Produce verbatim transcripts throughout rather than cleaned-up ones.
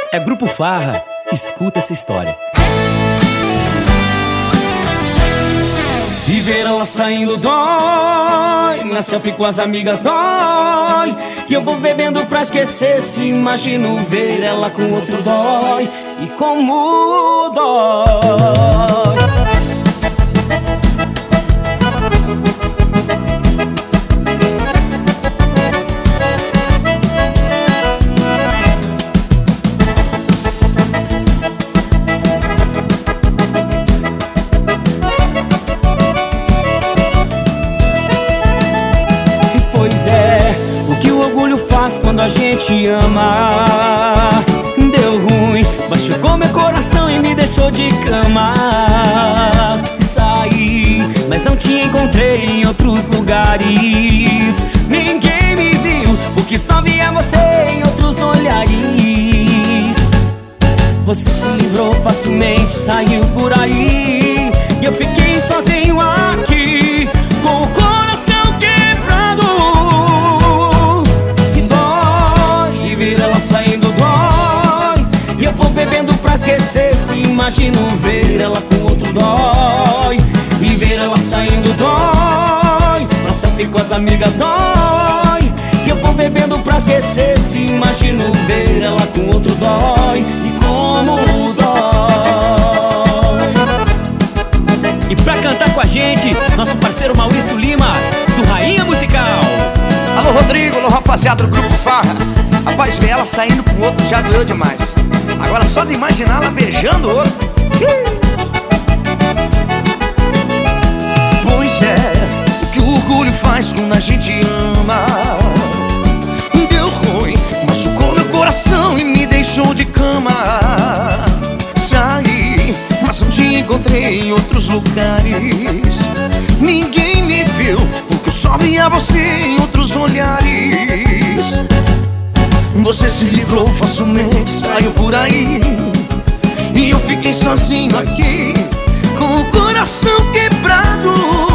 É Grupo Farra, escuta essa história. E ver ela saindo dói, na selfie com as amigas dói. E eu vou bebendo pra esquecer, se imagino ver ela com outro dói. E como dói. Pois é, o que o orgulho faz quando a gente ama. Deu ruim, machucou meu coração e me deixou de cama. Saí, mas não te encontrei em outros lugares. Ninguém me viu, porque só via você em outros olhares. Você se livrou facilmente, saiu por aí, e eu fiquei sozinho aqui, com o coração quebrado. E dói, e ver ela saindo dói. E eu vou bebendo pra esquecer, se imagino ver ela com outro dói. E ver ela saindo dói, na selfie com as amigas dói. E eu vou bebendo pra esquecer, se imagino ver ela com outro dói. E como dói. E pra cantar com a gente, nosso parceiro Maurício Lima, do Rainha Musical. Alô Rodrigo, alô rapaziada do Grupo Farra. Rapaz, ver ela saindo com outro já doeu demais. Agora só de imaginar ela beijando o outro. Pois é, o que o orgulho faz quando a gente ama. Deu ruim, machucou meu coração e me deixou de cama. Saí, mas não te encontrei em outros lugares. Ninguém me viu, porque eu só via você em outros olhares. Você se livrou facilmente, saiu por aí, e eu fiquei sozinho aqui, com o coração quebrado.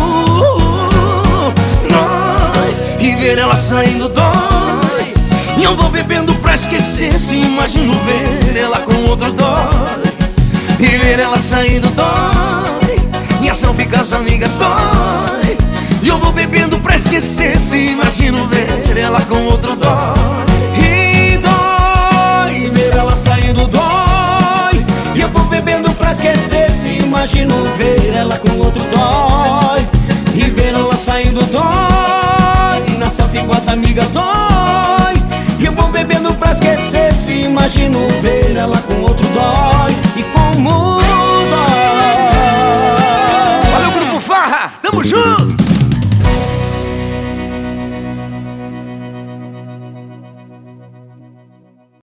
Dói, e ver ela saindo dói. E eu vou bebendo pra esquecer, se imagino ver ela com outro dói. E ver ela saindo dói, e a selfie com as amigas dói. E eu vou bebendo pra esquecer, se imagino ver ela com outro dói. E dói, e ver ela saindo dói. E eu vou bebendo pra esquecer, se imagino ver ela com outro dói. E ver ela saindo dói, na selfie com as amigas dói. E eu vou bebendo pra esquecer, se imagino ver ela com outro dói. E como dói. Valeu, Grupo Farra, tamo junto!